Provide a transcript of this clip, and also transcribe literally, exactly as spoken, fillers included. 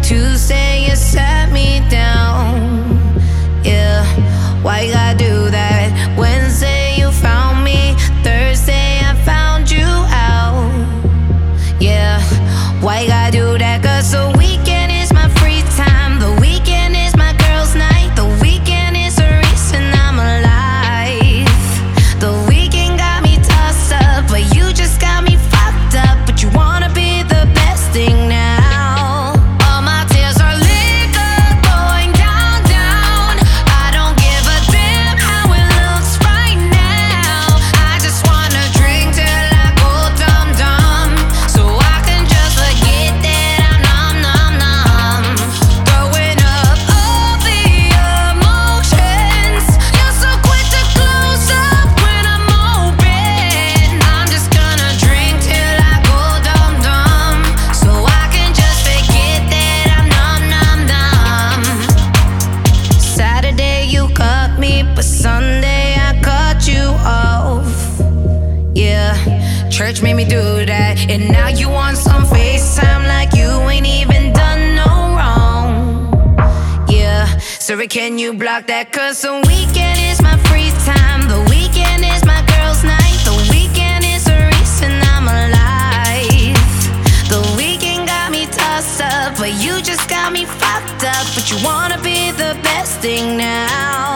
Tuesday, you sat me down. Yeah, why you gotta do that? Wednesday, you found me. Thursday, I found you out. Yeah, why you gotta do that? Cause the weekend is my free time. The weekend is my girls' night. The weekend is the reason I'm alive. The weekend got me tossed up, but you just got me fucked up. But you wanna be the best thing now. All my tears are liquor going down, down. I don't give a damn how it looks right now. I just wanna drink till I go dumb dumb, so I can just forget that I'm numb, numb, numb. Throwing up all the emotions. You're so quick to close up when I'm open. I'm just gonna drink till I go dumb dumb, so I can just forget that I'm numb, numb, numb. Saturday you cut me, but Sunday I cut you off. Yeah, church made me do that, and now you want some FaceTime like you ain't even done no wrong. Yeah, sorry, can you block that? Cause the weekend is my free time. The weekend is my girls' night. The weekend is the reason I'm alive. The weekend got me tossed up, but you just got me fucked up. But you wanna be the best thing now.